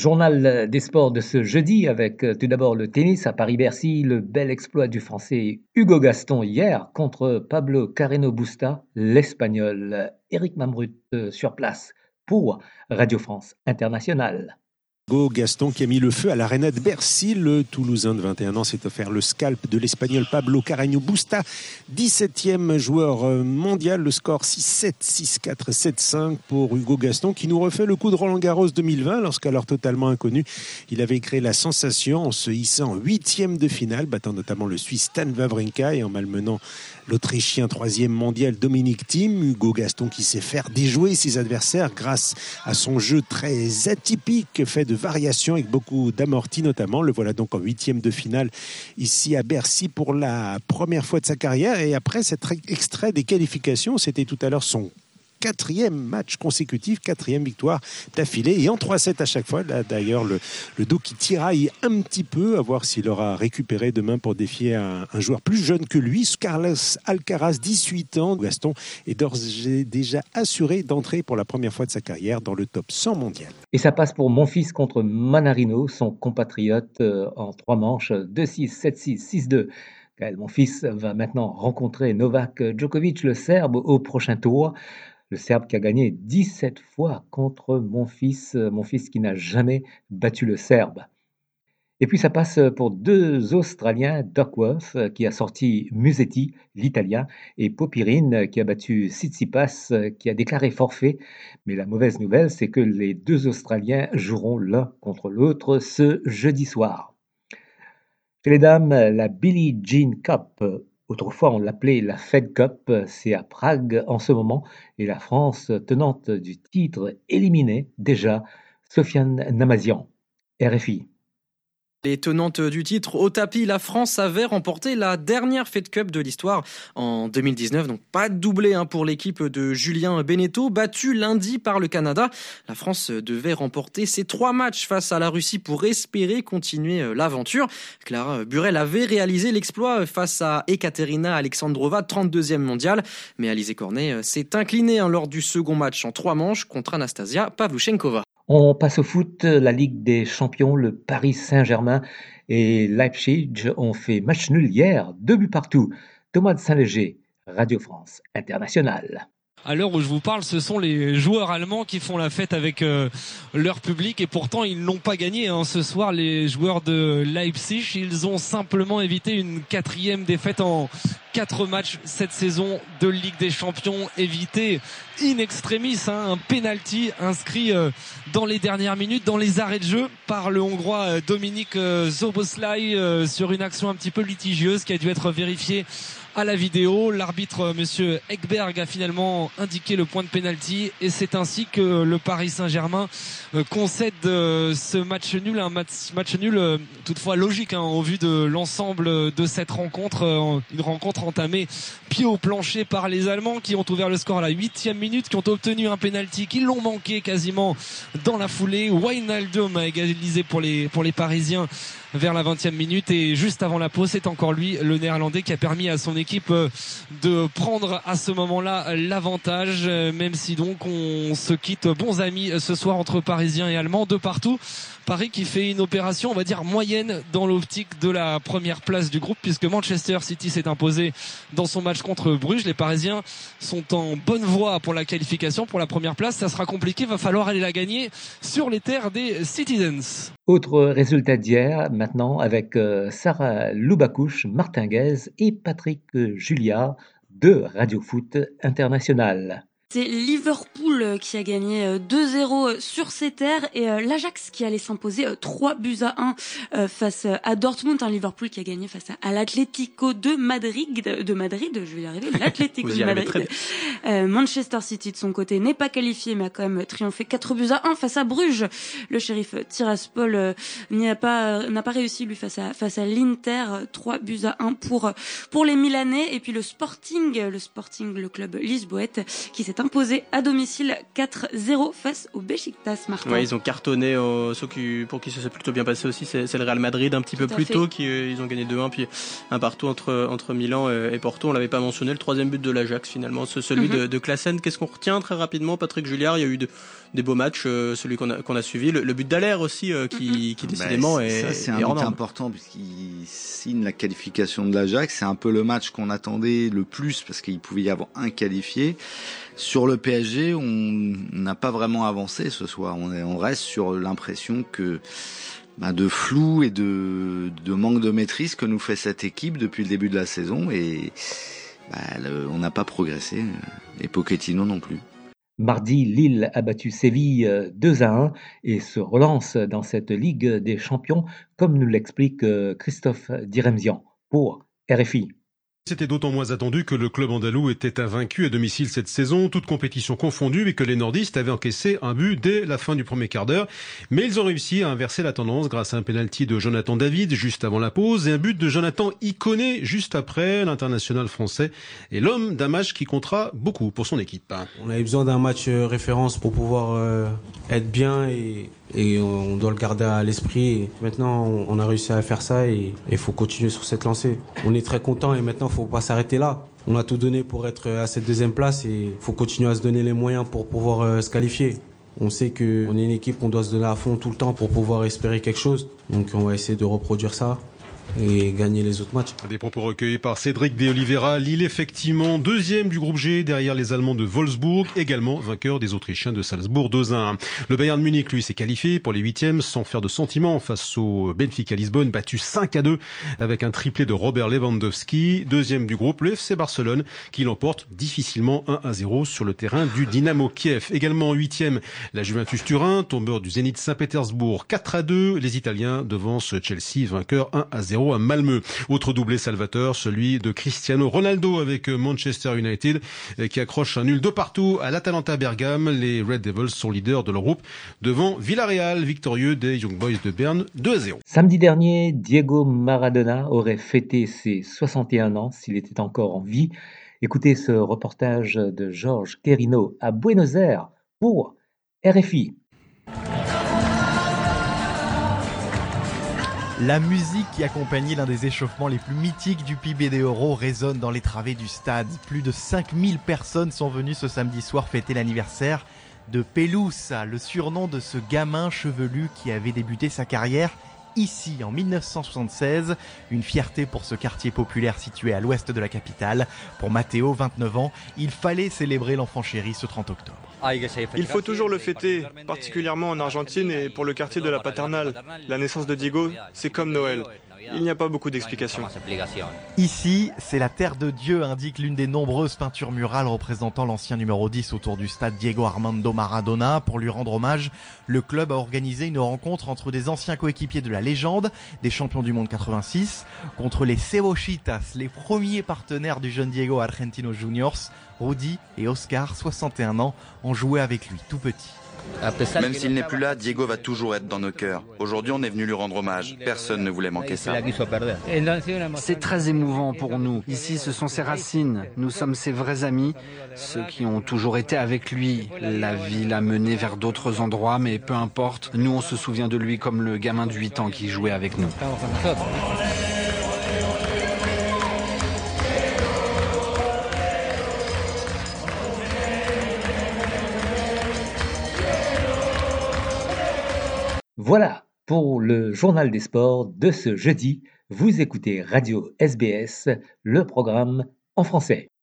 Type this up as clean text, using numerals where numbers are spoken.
journal des sports de ce jeudi avec tout d'abord le tennis à Paris-Bercy, le bel exploit du Français Hugo Gaston hier contre Pablo Carreno Busta, l'Espagnol. Éric Mamrut sur place pour Radio France Internationale. Hugo Gaston qui a mis le feu à l'Arena de Bercy. Le Toulousain de 21 ans s'est offert le scalp de l'Espagnol Pablo Carreño Busta, 17e joueur mondial. Le score 6-7, 6-4, 7-5 pour Hugo Gaston qui nous refait le coup de Roland-Garros 2020 lorsqu'alors totalement inconnu, il avait créé la sensation en se hissant en 8e de finale, battant notamment le Suisse Stan Wawrinka et en malmenant l'Autrichien 3e mondial Dominic Thiem. Hugo Gaston qui sait faire déjouer ses adversaires grâce à son jeu très atypique, fait de variations avec beaucoup d'amorti notamment. Le voilà donc en 8e de finale ici à Bercy pour la première fois de sa carrière. Et après cet extrait des qualifications, c'était tout à l'heure son 4e match consécutif, 4e victoire d'affilée et en 3-7 à chaque fois. Là, d'ailleurs, le dos qui tiraille un petit peu, à voir s'il aura récupéré demain pour défier un joueur plus jeune que lui, Carlos Alcaraz, 18 ans. Gaston est d'ores et déjà assuré d'entrer pour la première fois de sa carrière dans le top 100 mondial. Et ça passe pour Monfils contre Manarino, son compatriote en 3 manches, 2-6, 7-6, 6-2. Gaël Monfils va maintenant rencontrer Novak Djokovic, le Serbe, au prochain tour. Le Serbe qui a gagné 17 fois contre Monfils qui n'a jamais battu le Serbe. Et puis ça passe pour 2 Australiens, Duckworth qui a sorti Musetti, l'Italien, et Popyrin qui a battu Tsitsipas, qui a déclaré forfait. Mais la mauvaise nouvelle, c'est que les 2 Australiens joueront l'un contre l'autre ce jeudi soir. Chez les dames, la Billie Jean Cup, autrefois on l'appelait la Fed Cup, c'est à Prague en ce moment, et la France, tenante du titre, éliminée déjà, Sofiane Namazian, RFI. Les tenantes du titre au tapis, la France avait remporté la dernière Fed Cup de l'histoire en 2019. Donc pas de doublé pour l'équipe de Julien Beneteau, battue lundi par le Canada. La France devait remporter ses 3 matchs face à la Russie pour espérer continuer l'aventure. Clara Burel avait réalisé l'exploit face à Ekaterina Alexandrova, 32e mondiale. Mais Alizé Cornet s'est inclinée lors du second match en 3 manches contre Anastasia Pavlyuchenkova. On passe au foot, la Ligue des Champions, le Paris Saint-Germain et Leipzig ont fait match nul hier, 2 buts partout. Thomas de Saint-Léger, Radio France Internationale. À l'heure où je vous parle, ce sont les joueurs allemands qui font la fête avec leur public et pourtant ils n'ont pas gagné ce soir. Les joueurs de Leipzig, ils ont simplement évité une 4e défaite en 4 matchs cette saison de Ligue des Champions, évité in extremis un penalty inscrit dans les dernières minutes, dans les arrêts de jeu par le Hongrois Dominik Szoboszlai sur une action un petit peu litigieuse qui a dû être vérifiée à la vidéo. L'arbitre monsieur Ekberg a finalement indiqué le point de pénalty et c'est ainsi que le Paris Saint-Germain concède ce match nul, un match nul toutefois logique au vu de l'ensemble de cette rencontre, une rencontre entamée pied au plancher par les Allemands qui ont ouvert le score à la 8e minute, qui ont obtenu un pénalty, qui l'ont manqué quasiment dans la foulée. Wijnaldum a égalisé pour les Parisiens vers la 20e minute et juste avant la pause, c'est encore lui, le Néerlandais, qui a permis à son équipe de prendre à ce moment-là l'avantage, même si donc on se quitte bons amis ce soir entre Parisiens et Allemands de partout. Paris qui fait une opération, on va dire, moyenne dans l'optique de la première place du groupe, puisque Manchester City s'est imposé dans son match contre Bruges. Les Parisiens sont en bonne voie pour la qualification, pour la première place. Ça sera compliqué, va falloir aller la gagner sur les terres des Citizens. Autre résultat d'hier, maintenant, avec Sarah Loubacouche, Martinguez et Patrick Juliard de Radio Foot International. C'est Liverpool qui a gagné 2-0 sur ses terres et l'Ajax qui allait s'imposer 3-1 face à Dortmund. Liverpool qui a gagné face à l'Atlético de Madrid, je vais y arriver, l'Atlético de Madrid. Manchester City de son côté n'est pas qualifié mais a quand même triomphé 4-1 face à Bruges. Le shérif Tiraspol n'a pas réussi lui face à l'Inter, 3-1 pour les Milanais. Et puis le Sporting, le club lisboète qui s'est imposé à domicile 4-0 face au Beşiktaş, Martin. Ouais, ils ont cartonné pour qui ça s'est plutôt bien passé aussi, c'est le Real Madrid un petit peu plus tôt ils ont gagné 2-1 puis un partout entre Milan et Porto. On l'avait pas mentionné, le 3e but de l'Ajax finalement, celui de Klaassen. Qu'est-ce qu'on retient très rapidement, Patrick Julliard? Il y a eu des beaux matchs, celui qu'on a suivi, le but d'Aller aussi qui décidément c'est un but important puisqu'il signe la qualification de l'Ajax. C'est un peu le match qu'on attendait le plus parce qu'il pouvait y avoir un qualifié. Sur le PSG, on n'a pas vraiment avancé ce soir. On reste sur l'impression de flou et de manque de maîtrise que nous fait cette équipe depuis le début de la saison et on n'a pas progressé et Pochettino non plus. Mardi, Lille a battu Séville 2-1 et se relance dans cette Ligue des Champions, comme nous l'explique Christophe Diremzian pour RFI. C'était d'autant moins attendu que le club andalou était invaincu à domicile cette saison, toute compétition confondue, et que les nordistes avaient encaissé un but dès la fin du premier quart d'heure. Mais ils ont réussi à inverser la tendance grâce à un pénalty de Jonathan David juste avant la pause et un but de Jonathan Iconé juste après. L'international français est l'homme d'un match qui comptera beaucoup pour son équipe. On avait besoin d'un match référence pour pouvoir être bien et on doit le garder à l'esprit. Maintenant, on a réussi à faire ça et il faut continuer sur cette lancée. On est très content et maintenant, il faut pas s'arrêter là. On a tout donné pour être à cette deuxième place et il faut continuer à se donner les moyens pour pouvoir se qualifier. On sait qu'on est une équipe qu'on doit se donner à fond tout le temps pour pouvoir espérer quelque chose. Donc on va essayer de reproduire ça et gagner les autres matchs. Des propos recueillis par Cédric De Oliveira. Lille effectivement deuxième du groupe G derrière les Allemands de Wolfsburg, également vainqueur des Autrichiens de Salzbourg 2-1. Le Bayern Munich lui s'est qualifié pour les huitièmes sans faire de sentiment face au Benfica Lisbonne battu 5-2 avec un triplé de Robert Lewandowski. Deuxième du groupe, le FC Barcelone qui l'emporte difficilement 1-0 sur le terrain du Dynamo Kiev. Également huitième, la Juventus Turin, tombeur du Zénith Saint-Pétersbourg 4-2. Les Italiens devancent Chelsea vainqueur 1-0 à Malmö. Autre doublé salvateur, celui de Cristiano Ronaldo avec Manchester United qui accroche un nul de partout à l'Atalanta Bergame. Les Red Devils sont leaders de leur groupe devant Villarreal, victorieux des Young Boys de Berne 2-0. Samedi dernier, Diego Maradona aurait fêté ses 61 ans s'il était encore en vie. Écoutez ce reportage de Georges Querino à Buenos Aires pour RFI. La musique qui accompagnait l'un des échauffements les plus mythiques du PIB des Euros résonne dans les travées du stade. Plus de 5000 personnes sont venues ce samedi soir fêter l'anniversaire de Pelusa, le surnom de ce gamin chevelu qui avait débuté sa carrière ici en 1976. Une fierté pour ce quartier populaire situé à l'ouest de la capitale. Pour Matteo, 29 ans, il fallait célébrer l'enfant chéri ce 30 octobre. Il faut toujours le fêter, particulièrement en Argentine et pour le quartier de la Paternale. La naissance de Diego, c'est comme Noël. Il n'y a pas beaucoup d'explications. Ici, c'est la terre de Dieu, indique l'une des nombreuses peintures murales représentant l'ancien numéro 10 autour du stade Diego Armando Maradona. Pour lui rendre hommage, le club a organisé une rencontre entre des anciens coéquipiers de la légende, des champions du monde 86, contre les Cebollitas, les premiers partenaires du jeune Diego Argentino Juniors. Rudy et Oscar, 61 ans, ont joué avec lui tout petit. Même s'il n'est plus là, Diego va toujours être dans nos cœurs. Aujourd'hui, on est venu lui rendre hommage. Personne ne voulait manquer ça. C'est très émouvant pour nous. Ici, ce sont ses racines. Nous sommes ses vrais amis, ceux qui ont toujours été avec lui. La vie l'a mené vers d'autres endroits, mais peu importe. Nous, on se souvient de lui comme le gamin de 8 ans qui jouait avec nous. Voilà pour le journal des sports de ce jeudi. Vous écoutez Radio SBS, le programme en français.